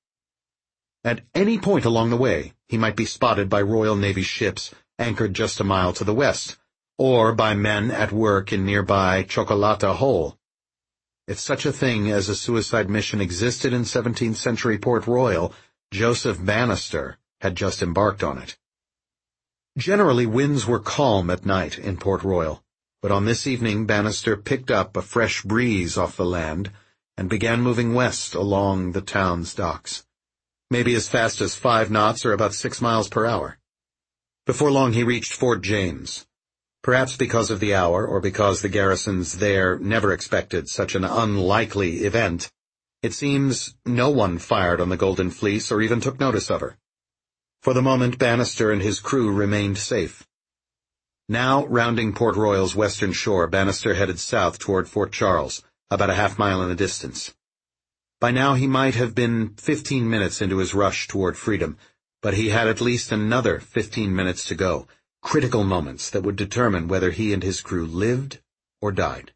[SPEAKER 1] At any point along the way, he might be spotted by Royal Navy ships anchored just a mile to the west, or by men at work in nearby Chocolata Hole. If such a thing as a suicide mission existed in 17th century Port Royal, Joseph Bannister had just embarked on it. Generally, winds were calm at night in Port Royal, but on this evening Bannister picked up a fresh breeze off the land and began moving west along the town's docks, maybe as fast as 5 knots or about 6 miles per hour. Before long he reached Fort James. Perhaps because of the hour, or because the garrisons there never expected such an unlikely event, it seems no one fired on the Golden Fleece or even took notice of her. For the moment, Bannister and his crew remained safe. Now, rounding Port Royal's western shore, Bannister headed south toward Fort Charles, about a half-mile in the distance. By now he might have been 15 minutes into his rush toward freedom, but he had at least another 15 minutes to go, critical moments that would determine whether he and his crew lived or died.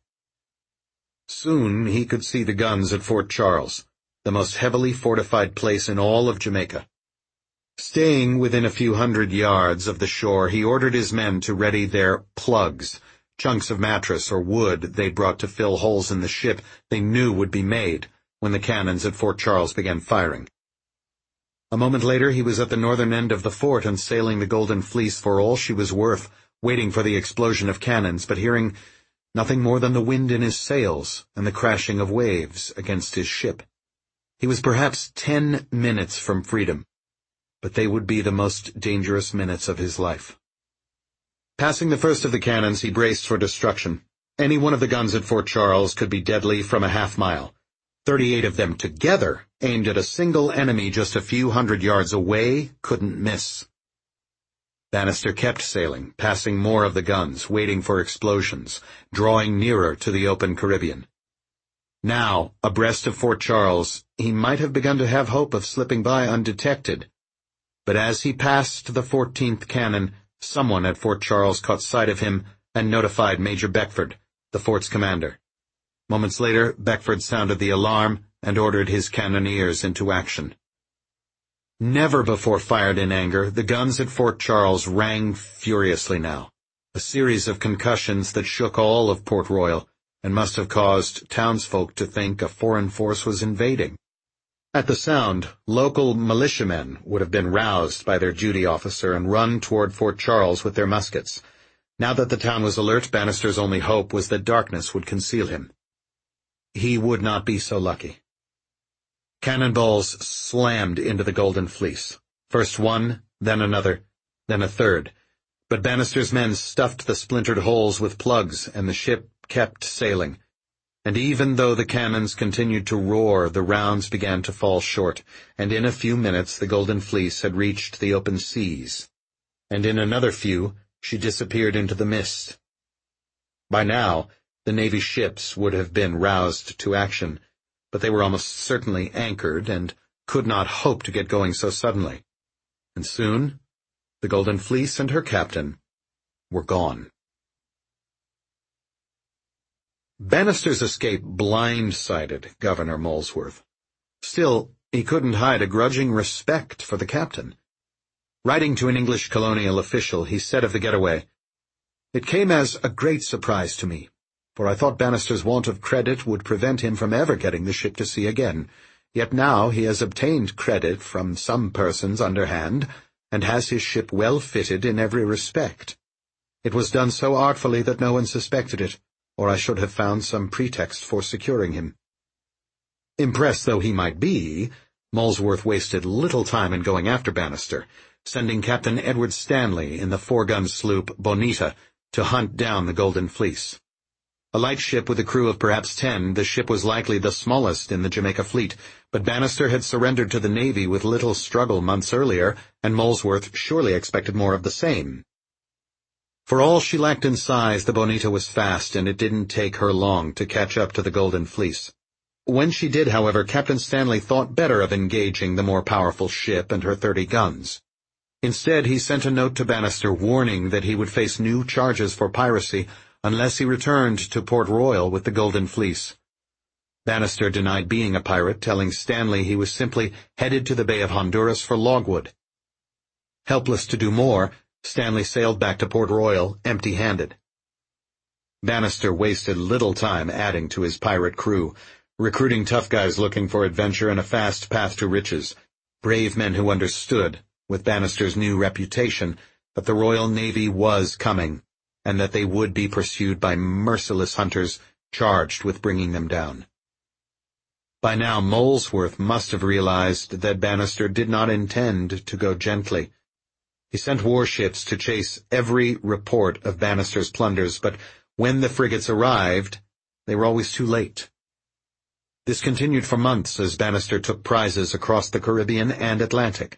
[SPEAKER 1] Soon he could see the guns at Fort Charles, the most heavily fortified place in all of Jamaica. Staying within a few hundred yards of the shore, he ordered his men to ready their plugs, chunks of mattress or wood they brought to fill holes in the ship they knew would be made when the cannons at Fort Charles began firing. A moment later he was at the northern end of the fort and sailing the Golden Fleece for all she was worth, waiting for the explosion of cannons, but hearing nothing more than the wind in his sails and the crashing of waves against his ship. He was perhaps 10 minutes from freedom, but they would be the most dangerous minutes of his life. Passing the first of the cannons, he braced for destruction. Any one of the guns at Fort Charles could be deadly from a half-mile. 38 of them together, aimed at a single enemy just a few hundred yards away, couldn't miss. Bannister kept sailing, passing more of the guns, waiting for explosions, drawing nearer to the open Caribbean. Now, abreast of Fort Charles, he might have begun to have hope of slipping by undetected. But as he passed the 14th cannon, someone at Fort Charles caught sight of him and notified Major Beckford, the fort's commander. Moments later, Beckford sounded the alarm and ordered his cannoneers into action. Never before fired in anger, the guns at Fort Charles rang furiously now, a series of concussions that shook all of Port Royal and must have caused townsfolk to think a foreign force was invading. At the sound, local militiamen would have been roused by their duty officer and run toward Fort Charles with their muskets. Now that the town was alert, Bannister's only hope was that darkness would conceal him. He would not be so lucky. Cannonballs slammed into the Golden Fleece. First one, then another, then a third. But Bannister's men stuffed the splintered holes with plugs, and the ship kept sailing. And even though the cannons continued to roar, the rounds began to fall short, and in a few minutes the Golden Fleece had reached the open seas. And in another few, she disappeared into the mist. By now, the Navy ships would have been roused to action, but they were almost certainly anchored and could not hope to get going so suddenly. And soon, the Golden Fleece and her captain were gone. Bannister's escape blindsided Governor Molesworth. Still, he couldn't hide a grudging respect for the captain. Writing to an English colonial official, he said of the getaway, "It came as a great surprise to me, for I thought Bannister's want of credit would prevent him from ever getting the ship to sea again. Yet now he has obtained credit from some persons underhand, and has his ship well fitted in every respect. It was done so artfully that no one suspected it, or I should have found some pretext for securing him. Impressed though he might be, Molesworth wasted little time in going after Bannister, sending Captain Edward Stanley in the 4-gun sloop Bonita to hunt down the Golden Fleece. A light ship with a crew of perhaps 10, the ship was likely the smallest in the Jamaica fleet, but Bannister had surrendered to the Navy with little struggle months earlier, and Molesworth surely expected more of the same. For all she lacked in size, the Bonita was fast, and it didn't take her long to catch up to the Golden Fleece. When she did, however, Captain Stanley thought better of engaging the more powerful ship and her 30 guns. Instead, he sent a note to Bannister warning that he would face new charges for piracy unless he returned to Port Royal with the Golden Fleece. Bannister denied being a pirate, telling Stanley he was simply headed to the Bay of Honduras for logwood. Helpless to do more, Stanley sailed back to Port Royal empty-handed. Bannister wasted little time adding to his pirate crew, recruiting tough guys looking for adventure and a fast path to riches, brave men who understood, with Bannister's new reputation, that the Royal Navy was coming, and that they would be pursued by merciless hunters charged with bringing them down. By now Molesworth must have realized that Bannister did not intend to go gently. He sent warships to chase every report of Bannister's plunders, but when the frigates arrived, they were always too late. This continued for months as Bannister took prizes across the Caribbean and Atlantic.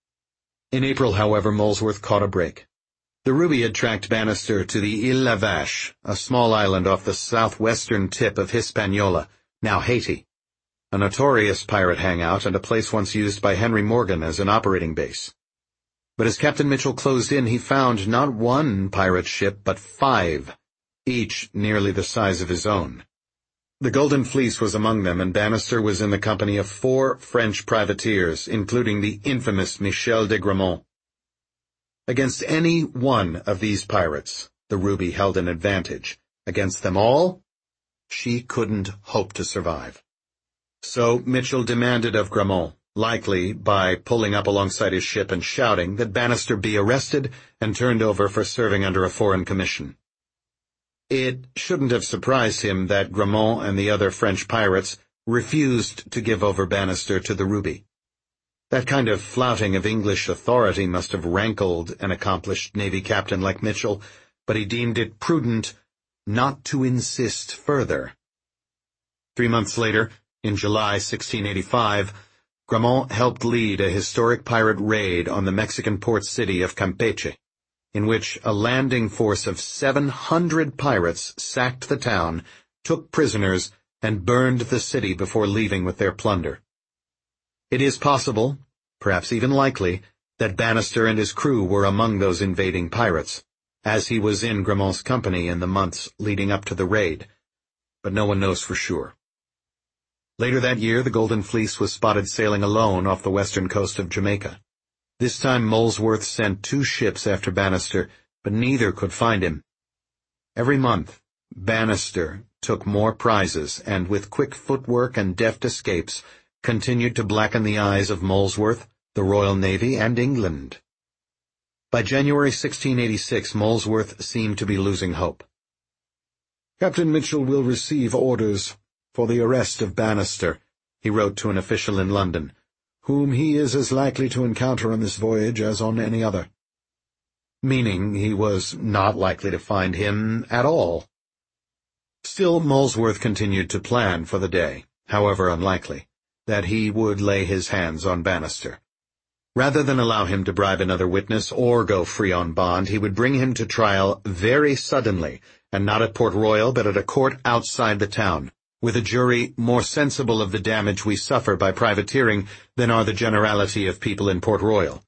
[SPEAKER 1] In April, however, Molesworth caught a break. The Ruby had tracked Bannister to the Ile La Vache, a small island off the southwestern tip of Hispaniola, now Haiti, a notorious pirate hangout and a place once used by Henry Morgan as an operating base. But as Captain Mitchell closed in, he found not one pirate ship, but 5, each nearly the size of his own. The Golden Fleece was among them, and Bannister was in the company of 4 French privateers, including the infamous Michel de Gramont. Against any one of these pirates, the Ruby held an advantage. Against them all, she couldn't hope to survive. So Mitchell demanded of Gramont, likely by pulling up alongside his ship and shouting, that Bannister be arrested and turned over for serving under a foreign commission. It shouldn't have surprised him that Gramont and the other French pirates refused to give over Bannister to the Ruby. That kind of flouting of English authority must have rankled an accomplished Navy captain like Mitchell, but he deemed it prudent not to insist further. 3 months later, in July 1685, Gramont helped lead a historic pirate raid on the Mexican port city of Campeche, in which a landing force of 700 pirates sacked the town, took prisoners, and burned the city before leaving with their plunder. It is possible, perhaps even likely, that Bannister and his crew were among those invading pirates, as he was in Gramont's company in the months leading up to the raid, but no one knows for sure. Later that year, the Golden Fleece was spotted sailing alone off the western coast of Jamaica. This time Molesworth sent 2 ships after Bannister, but neither could find him. Every month, Bannister took more prizes, and with quick footwork and deft escapes, continued to blacken the eyes of Molesworth, the Royal Navy, and England. By January 1686, Molesworth seemed to be losing hope. "Captain Mitchell will receive orders for the arrest of Bannister," he wrote to an official in London, "whom he is as likely to encounter on this voyage as on any other." Meaning he was not likely to find him at all. Still, Molesworth continued to plan for the day, however unlikely, that he would lay his hands on Bannister. Rather than allow him to bribe another witness or go free on bond, he would bring him to trial very suddenly, and not at Port Royal, but at a court outside the town, with a jury more sensible of the damage we suffer by privateering than are the generality of people in Port Royal.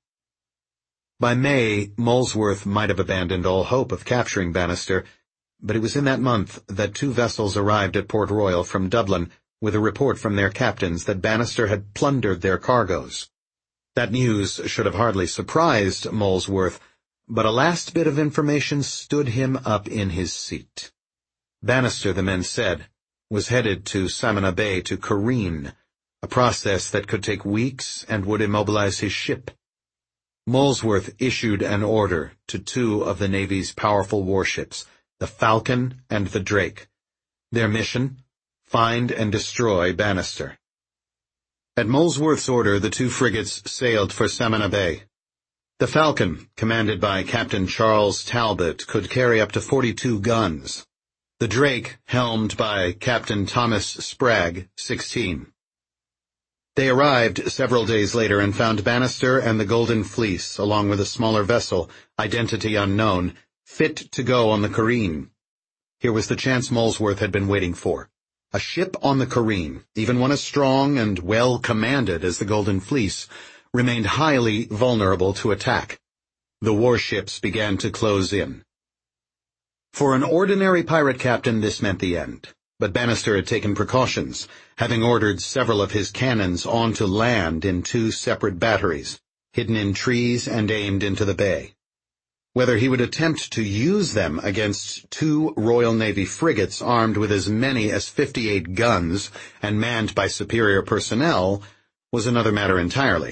[SPEAKER 1] By May, Molesworth might have abandoned all hope of capturing Bannister, but it was in that month that 2 vessels arrived at Port Royal from Dublin with a report from their captains that Bannister had plundered their cargoes. That news should have hardly surprised Molesworth, but a last bit of information stood him up in his seat. Bannister, the men said, was headed to Samana Bay to careen, a process that could take weeks and would immobilize his ship. Molesworth issued an order to two of the Navy's powerful warships, the Falcon and the Drake. Their mission? Find and destroy Bannister. At Molesworth's order, the two frigates sailed for Samana Bay. The Falcon, commanded by Captain Charles Talbot, could carry up to 42 guns. The Drake, helmed by Captain Thomas Spragg, 16. They arrived several days later and found Bannister and the Golden Fleece, along with a smaller vessel, identity unknown, fit to go on the Careen. Here was the chance Molesworth had been waiting for. A ship on the Careen, even one as strong and well commanded as the Golden Fleece, remained highly vulnerable to attack. The warships began to close in. For an ordinary pirate captain, this meant the end. But Bannister had taken precautions, having ordered several of his cannons onto land in two separate batteries, hidden in trees and aimed into the bay. Whether he would attempt to use them against two Royal Navy frigates armed with as many as 58 guns and manned by superior personnel was another matter entirely.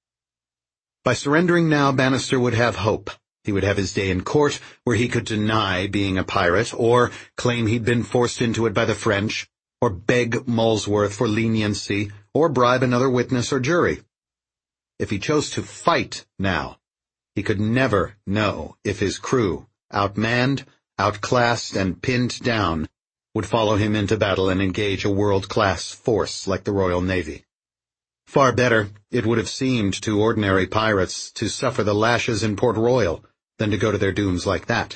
[SPEAKER 1] By surrendering now, Bannister would have hope. He would have his day in court, where he could deny being a pirate, or claim he'd been forced into it by the French, or beg Molesworth for leniency, or bribe another witness or jury. If he chose to fight now, he could never know if his crew, outmanned, outclassed, and pinned down, would follow him into battle and engage a world-class force like the Royal Navy. Far better, it would have seemed to ordinary pirates to suffer the lashes in Port Royal than to go to their dooms like that.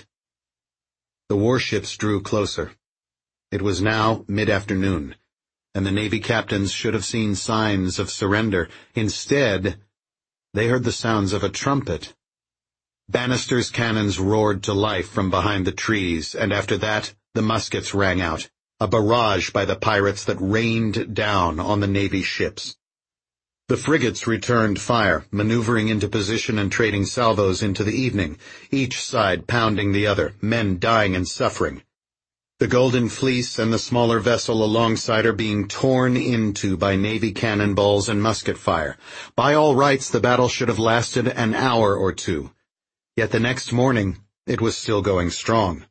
[SPEAKER 1] The warships drew closer. It was now mid-afternoon, and the Navy captains should have seen signs of surrender. Instead, they heard the sounds of a trumpet. Bannister's cannons roared to life from behind the trees, and after that, the muskets rang out, a barrage by the pirates that rained down on the Navy ships. The frigates returned fire, maneuvering into position and trading salvos into the evening, each side pounding the other, men dying and suffering. The Golden Fleece and the smaller vessel alongside are being torn into by Navy cannonballs and musket fire. By all rights, the battle should have lasted an hour or two. Yet the next morning, it was still going strong.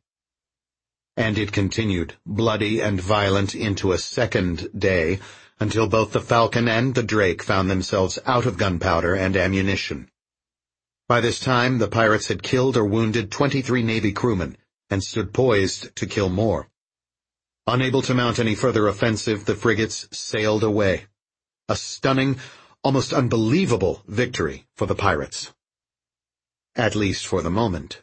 [SPEAKER 1] And it continued, bloody and violent, into a second day, until both the Falcon and the Drake found themselves out of gunpowder and ammunition. By this time, the pirates had killed or wounded 23 Navy crewmen, and stood poised to kill more. Unable to mount any further offensive, the frigates sailed away. A stunning, almost unbelievable victory for the pirates. At least for the moment.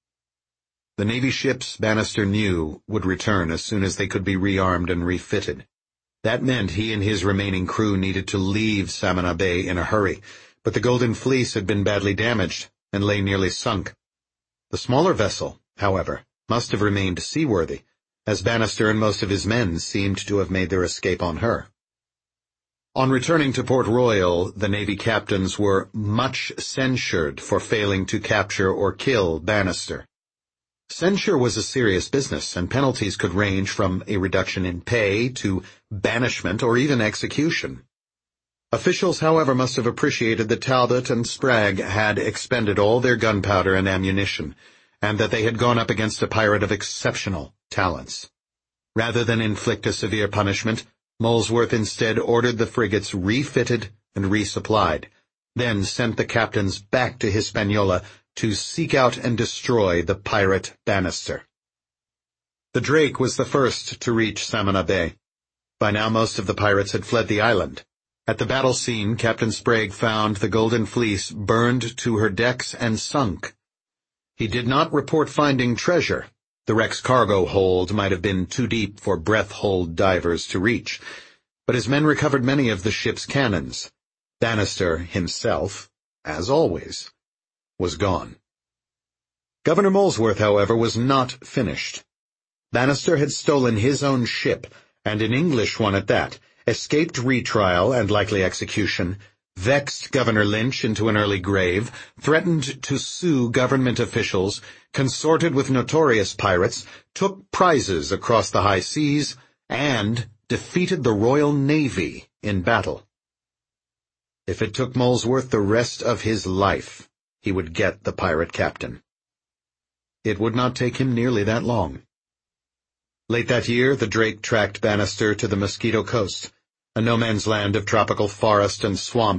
[SPEAKER 1] The Navy ships, Bannister knew, would return as soon as they could be rearmed and refitted. That meant he and his remaining crew needed to leave Samana Bay in a hurry, but the Golden Fleece had been badly damaged and lay nearly sunk. The smaller vessel, however, must have remained seaworthy, as Bannister and most of his men seemed to have made their escape on her. On returning to Port Royal, the Navy captains were much censured for failing to capture or kill Bannister. Censure was a serious business, and penalties could range from a reduction in pay to banishment or even execution. Officials, however, must have appreciated that Talbot and Spragg had expended all their gunpowder and ammunition, and that they had gone up against a pirate of exceptional talents. Rather than inflict a severe punishment, Molesworth instead ordered the frigates refitted and resupplied, then sent the captains back to Hispaniola to seek out and destroy the pirate Bannister. The Drake was the first to reach Samana Bay. By now most of the pirates had fled the island. At the battle scene, Captain Spragg found the Golden Fleece burned to her decks and sunk. He did not report finding treasure. The wreck's cargo hold might have been too deep for breath-hold divers to reach, but his men recovered many of the ship's cannons. Bannister himself, as always, was gone. Governor Molesworth, however, was not finished. Bannister had stolen his own ship, and an English one at that, escaped retrial and likely execution, vexed Governor Lynch into an early grave, threatened to sue government officials, consorted with notorious pirates, took prizes across the high seas, and defeated the Royal Navy in battle. If it took Molesworth the rest of his life, he would get the pirate captain. It would not take him nearly that long. Late that year, the Drake tracked Bannister to the Mosquito Coast, a no-man's land of tropical forest and swamp